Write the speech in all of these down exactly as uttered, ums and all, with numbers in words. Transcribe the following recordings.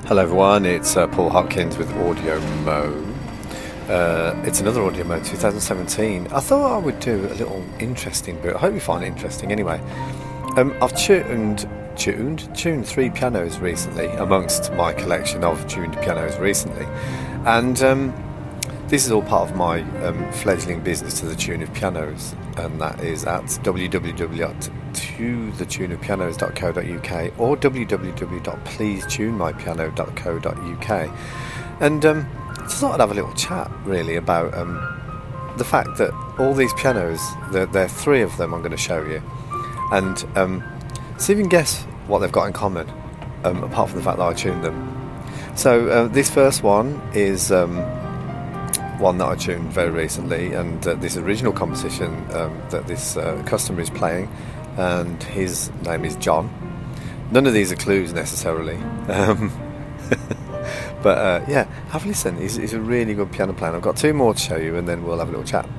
Hello everyone, it's uh, Paul Hopkins with Audio Mo. Uh, it's another Audio Mo twenty seventeen. I thought I would do a little interesting bit. I hope you find it interesting anyway. Um, I've tuned, tuned, tuned three pianos recently amongst my collection of tuned pianos recently. And um, this is all part of my um, fledgling business to the tune of pianos, and that is at w w w dot to the tune of pianos dot co dot u k or w w w dot please tune my piano dot co dot u k. And um, I just thought I'd have a little chat really about um, the fact that all these pianos, there, there are three of them I'm going to show you, and um, see if you can guess what they've got in common, um, apart from the fact that I tuned them. So uh, this first one is um, one that I tuned very recently, and uh, this original composition um, that this uh, customer is playing, and his name is John. None of these are clues necessarily, um, but uh, yeah, have a listen. He's, he's a really good piano player. I've got two more to show you, and then we'll have a little chat.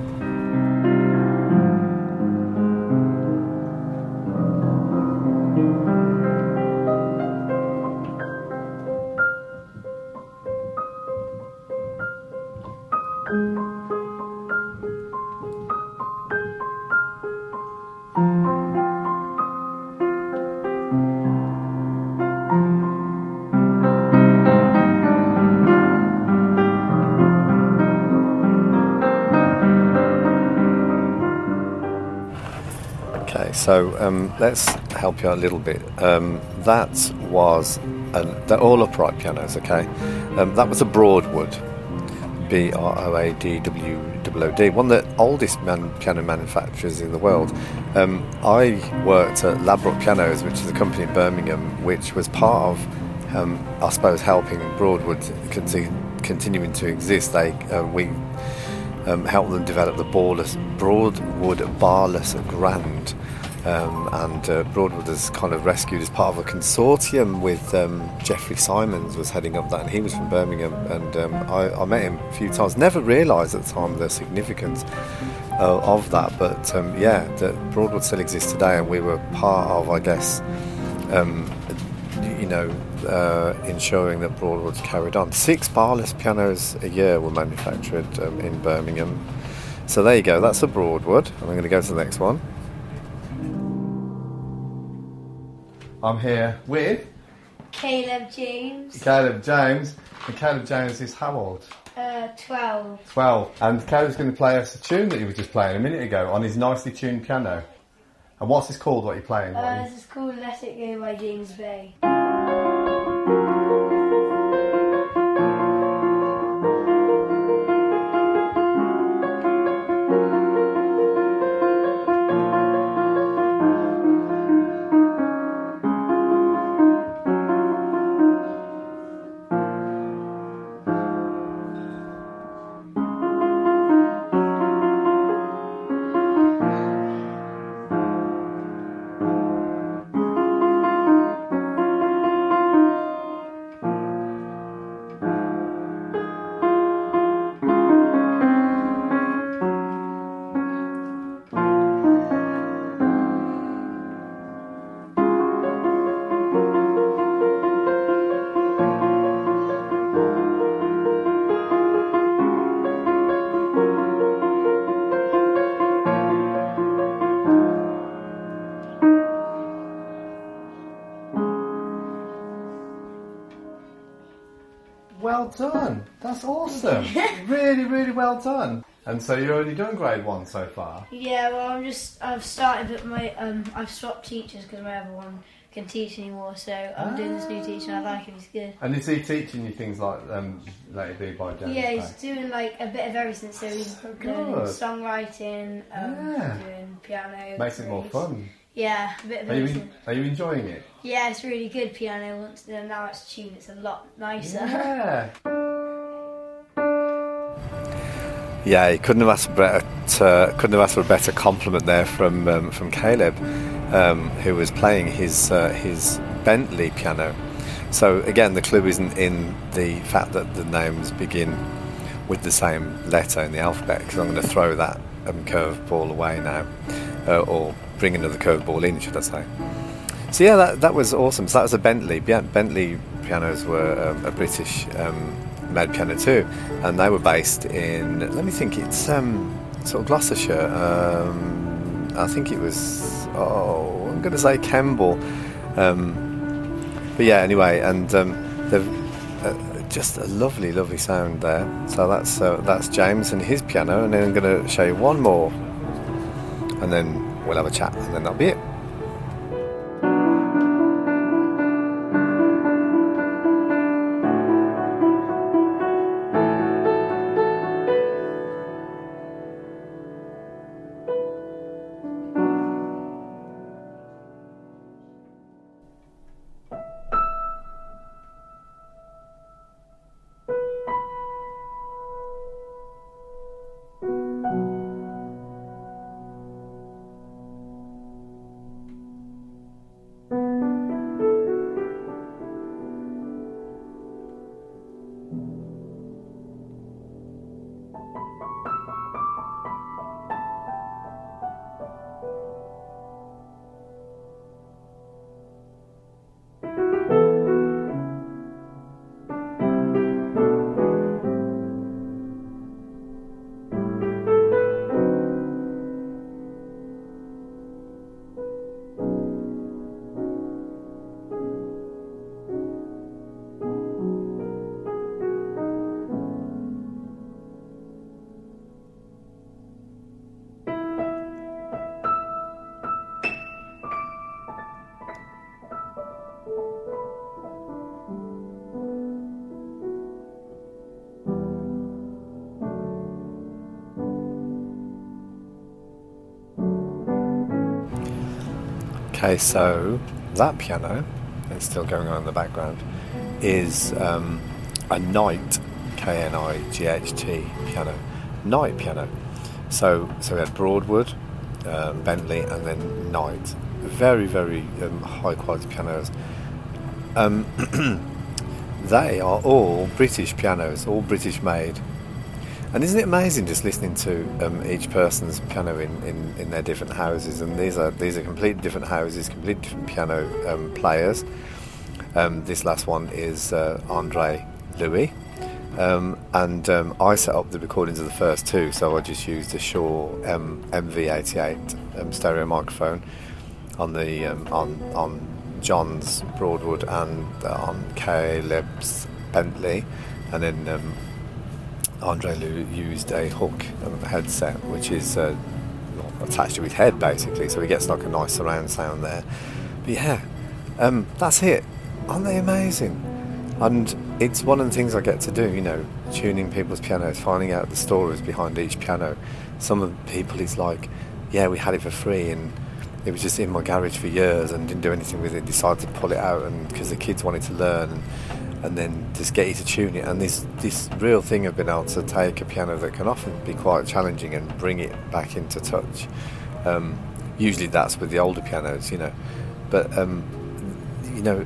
Okay, so um, let's help you out a little bit. Um, that was an, they're all upright pianos, okay? Um, that was a Broadwood, B R O A D W O O D, one of the oldest man, piano manufacturers in the world. Um, I worked at Labrook Pianos, which is a company in Birmingham, which was part of, um, I suppose, helping Broadwood conti- continuing to exist. They uh, we. Um, helped them develop the Barless, Broadwood Barless Grand, um, and uh, Broadwood was kind of rescued as part of a consortium with um, Jeffrey Simons was heading up that, and he was from Birmingham, and um, I, I met him a few times. Never realised at the time the significance uh, of that, but um, yeah, that Broadwood still exists today, and we were part of, I guess, um, you know, Uh, ensuring that Broadwood's carried on. Six Barless pianos a year were manufactured um, in Birmingham. So there you go, that's a Broadwood. And I'm going to go to the next one. I'm here with Caleb James. Caleb James. And Caleb James is how old? Uh, twelve. twelve. And Caleb's going to play us a tune that he was just playing a minute ago on his nicely tuned piano. And what's this called, what you're playing? Uh, this is called Let It Go by James Bay. Well done. That's awesome. Really, really well done. And so you're only doing grade one so far? Yeah, well, I'm just, I've started, but my, um, I've swapped teachers because my other one can teach anymore, so I'm ah. doing this new teacher and I like him, he's good. And is he teaching you things like um, Let It Be by James Yeah, Bay? he's doing like a bit of everything, so he's so doing good. songwriting, um, yeah. doing piano. Makes it more fun. Yeah, a bit of are you, everything. in, are you enjoying it? Yeah, it's really good piano. Once now it's tuned, it's a lot nicer. Yeah. Yeah, you couldn't have asked for better. Uh, couldn't have asked for a better compliment there from um, from Caleb, um, who was playing his uh, his Bentley piano. So again, the clue isn't in the fact that the names begin with the same letter in the alphabet, because I'm going to throw that um, curveball away now, uh, or bring another curveball in, should I say? So yeah, that that was awesome. So that was a Bentley. Bentley pianos were um, a British um, made piano too, and they were based in. Let me think. It's um, sort of Gloucestershire. Um, I think it was. Oh, I'm going to say Kemble. Um, but yeah, anyway, and um, they've uh, just a lovely, lovely sound there. So that's uh, that's James and his piano, and then I'm going to show you one more, and then we'll have a chat, and then that'll be it. Okay, so that piano, it's still going on in the background, is um, a Knight, K N I G H T piano, Knight piano. So, so we had Broadwood, um, Bentley, and then Knight. Very, very um, high quality pianos. Um, they are all British pianos, all British made. And isn't it amazing just listening to um, each person's piano in, in, in their different houses? And these are these are completely different houses, completely different piano um, players. Um, this last one is uh, Andre Louis, um, and um, I set up the recordings of the first two, so I just used a Shure um, M V eighty-eight um, stereo microphone on the um, on on John's Broadwood and uh, on Caleb's Bentley, and then. Um, Andre Lou used a hook um, headset, which is uh, attached to his head basically, so he gets like a nice surround sound there. But yeah, um, that's it. Aren't they amazing? And it's one of the things I get to do, you know, tuning people's pianos, finding out the stories behind each piano. Some of the people, it's like, yeah, we had it for free and it was just in my garage for years and didn't do anything with it. Decided to pull it out and because the kids wanted to learn. And, and then just get you to tune it, and this this real thing of being able to take a piano that can often be quite challenging and bring it back into touch. Um, usually that's with the older pianos, you know, but um, you know,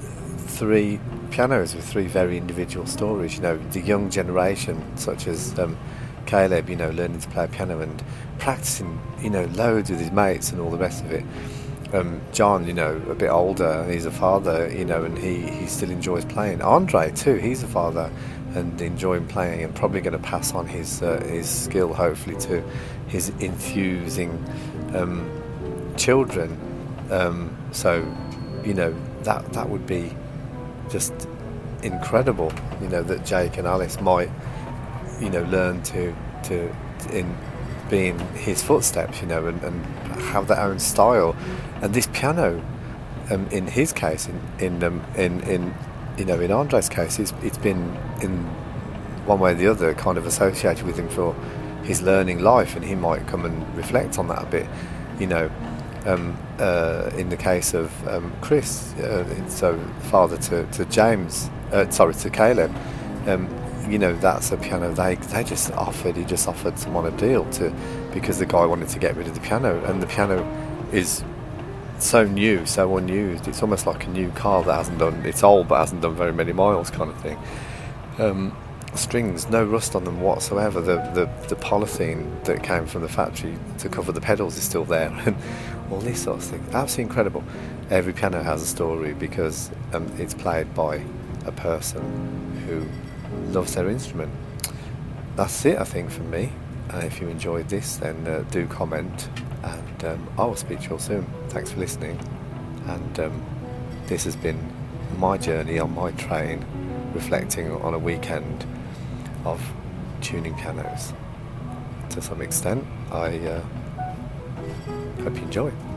three pianos with three very individual stories. You know, the young generation, such as um, Caleb, you know, learning to play piano and practicing, you know, loads with his mates and all the rest of it. Um, John, you know, a bit older, he's a father, you know, and he, he still enjoys playing. Andre too, he's a father and enjoying playing and probably going to pass on his uh, his skill hopefully to his enthusing um, children. Um, so, you know, that that would be just incredible, you know, that Jake and Alice might, you know, learn to to in be in his footsteps, you know, and, and have their own style. And this piano, um, in his case, in in, um, in in you know, in Andre's case, it's, it's been in one way or the other kind of associated with him for his learning life, and he might come and reflect on that a bit, you know. Um, uh, in the case of um, Chris, uh, so father to, to James, uh, sorry, to Caleb, um, you know, that's a piano they they just offered. He just offered someone a deal to, because the guy wanted to get rid of the piano, and the piano is so new, so unused. It's almost like a new car that hasn't done. It's old but hasn't done very many miles, kind of thing. Um, strings, no rust on them whatsoever. The, the the polythene that came from the factory to cover the pedals is still there, and all these sorts of things. Absolutely incredible. Every piano has a story because um, it's played by a person who loves their instrument. That's it, I think, from me. And if you enjoyed this, then uh, do comment, and um, I will speak to you all soon. Thanks for listening. And um, this has been my journey on my train, reflecting on a weekend of tuning pianos. To some extent, I uh, hope you enjoy.